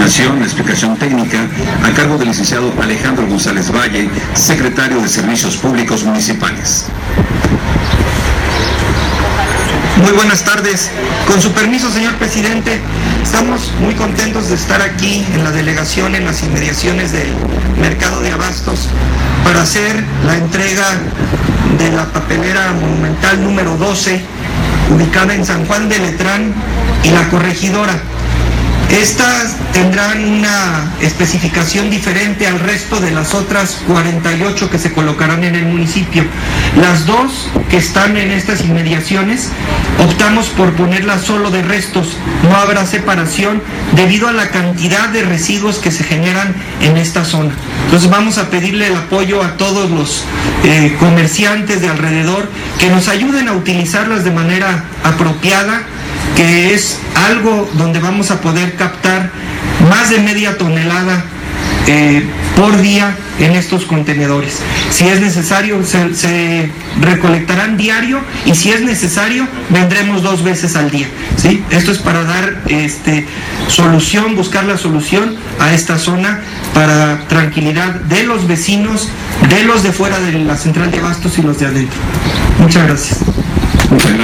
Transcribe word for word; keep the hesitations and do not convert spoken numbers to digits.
continuación, la explicación técnica a cargo del licenciado Alejandro González Valle, secretario de Servicios Públicos Municipales. Muy buenas tardes. Con su permiso, señor presidente, estamos muy contentos de estar aquí en la delegación, en las inmediaciones del Mercado de Abastos, para hacer la entrega de la papelera monumental número doce, ubicada en San Juan de Letrán y La Corregidora. Estas tendrán una especificación diferente al resto de las otras cuarenta y ocho que se colocarán en el municipio. Las dos que están en estas inmediaciones optamos por ponerlas solo de restos, no habrá separación debido a la cantidad de residuos que se generan en esta zona. Entonces vamos a pedirle el apoyo a todos los eh, comerciantes de alrededor que nos ayuden a utilizarlas de manera apropiada, que es algo donde vamos a poder captar más de media tonelada eh, por día en estos contenedores. Si es necesario, se, se recolectarán diario, y si es necesario, vendremos dos veces al día, ¿sí? Esto es para dar este, solución, buscar la solución a esta zona para tranquilidad de los vecinos, de los de fuera de la central de abastos y los de adentro. Muchas gracias. Muchas gracias.